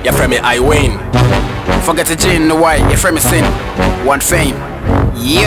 You from me, I win. Forget the J in the Y, you from me sin. One fame. Yeah.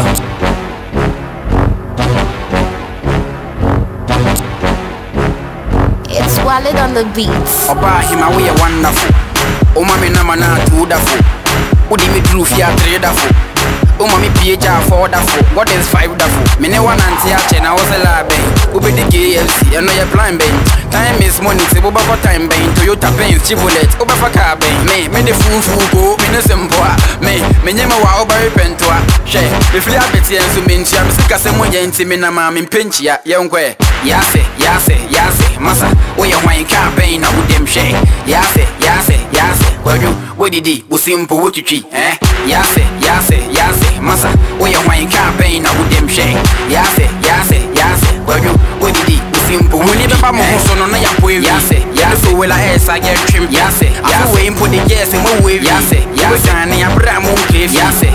It's Walid on the beats. Oba hima we are wonderful. O mami na mana too dafu. Udi mi true fear trade dafu. O mami PHR 4 dafu. What is 5 dafu? Me ne one anti ache na was a labe. Ube the KFC, I know your plan ben. Time is money, se boba for time ben. Toyota Benz, Chevrolet, Uber for car ben. Me the full go, me no simple. Me nyema wa oba repentwa. She, me fly beti en so mentia. Me sika se monye nti me na ma me penchia. Yenkwe, yase, masa. We ya wine campaign na udem she. Yase. What did he? Was simple what you treat, eh? Yase, masa. We ya wine campaign na udem she. Yase. What did he? Was simple. We live about my son on ya wave. Yase. So well I ass I get trim. Yase. I wait put the gas in my wave. Yase. Shiny a brand moon cave. Yase.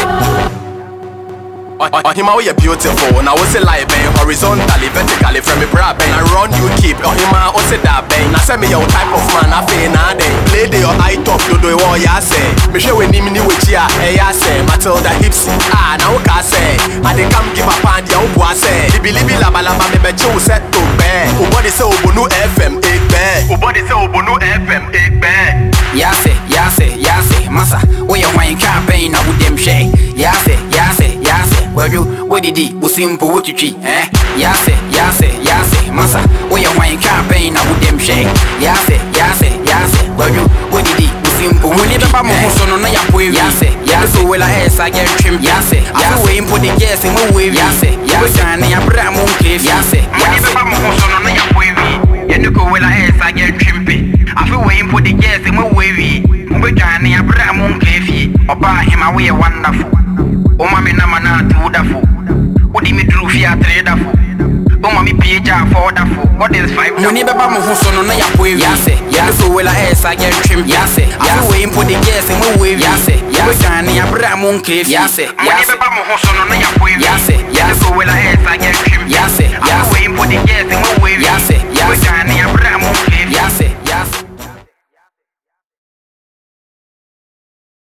Hima we are beautiful. Now what's it like bang? Horizontally, vertically from me bra bang. I run you keep. Hima what's it that bang? Now send me your type of man. I feel na day. Play the your high top. You do what ya say. Me show when him ni which ya. Hey ya say. Matilda hips. Now what I say? I dey come give a pan ya ubo say. Libi laba me me chow set to bang. Ubody say ubonu FM egg bang. Ubody say ubonu FM egg bang. Yase. Masa. We are wine campaign na udem she. Yase. What did he? Was simple what you treat, eh? Yase. Masa. We are wine campaign na udem she. Yase. What did he? Was simple. We live about my son on ya wave. Yase. So well I ass I get trim. Yase. I wait put the gas in my wave. Yase. Shiny a brand moon cave. Yase. I live about my son on ya wave. You know well I ass I get trimpy. I feel waiting put the gas in my wavy. Shiny a brand moon cave. Oba hima we are wonderful. O mami na mana too dafu. Udi mi true fear trade dafu. O mami PHR 4 dafu. What is 5 dafu? Money beba mo husono na ya wave. Yase. So well I ass I get trim. Yase. I feel waiting put the gas in my wave. Yase. Shiny a brand moon cave. Yase. Money beba mo husono na ya wave. Yase. So well I ass I get trim.